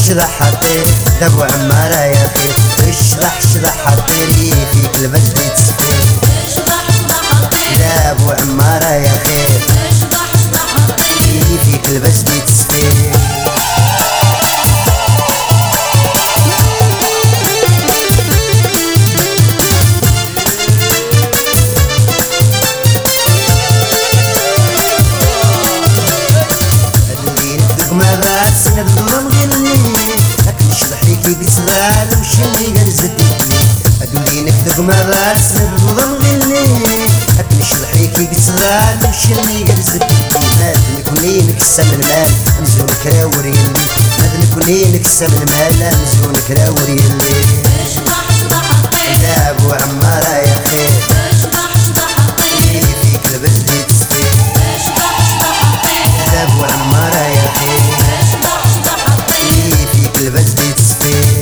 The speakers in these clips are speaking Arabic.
شذا حطير دابو عمارة يا خير اشرح شذا حطير فيك البجد يتصفي دابو عمارة يا خير فيك البجد يتصفي ماذا سند ظلم غلي لكن شرحيك يقصرال وشني قرزتني أدولي نكتب ماذا سند ظلم غلي لكن شرحيك يقصرال وشني قرزتني ماذا نكوني نكسم المال نزون كراوري اللي ماذا نكوني نكسم المال نزون كراوري اللي دابو عمارة يا خير فيك البجد يتصفي دابو عمارة يا خير فيك البجد يتصفي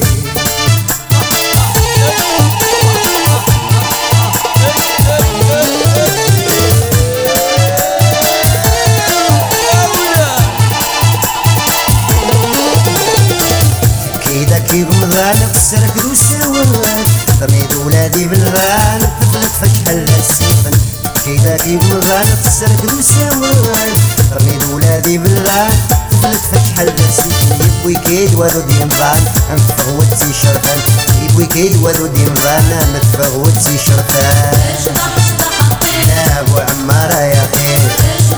كيدا كي رمضان خسرك دوسوان ترنيد ولادي بالغان طفلت فشحل السيفن كيدا كي رمضان خسرك دوسوان ترنيد ولادي بالغان طفلت فشحل السيفن يبوي كيد ولو دينضان انفغوتي شرفان يبوي كيد ولو دينضان متفغوتي شرفان دابو عمارة يا خير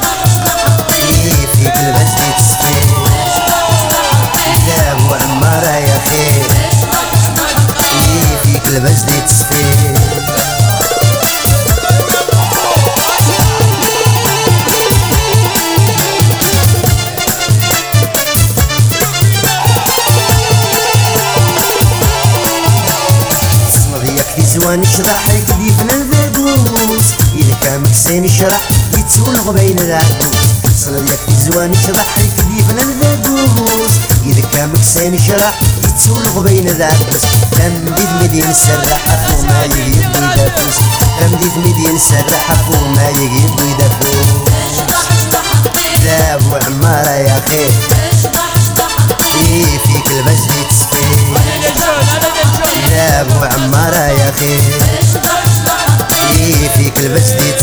فيك البجد يتصفي دابو عمارة يا خير فيك البجد يتصفي زوان يشرح لك ديفنا الفردوس إذا كان مكسين يشرح يتسولغ بين العكوس صنع لك زوان يشرح لك ديفنا الفردوس إذا كان مكسين يشرح يتسولغ بين العكوس تمديد مدين سرح وما يجيب ويدافوس تمديد مدين سرح وما يجيب ويدافوس دابو عمارة يا خير فيك البجد يتصفي دابو عمارة يا خير فيك البجد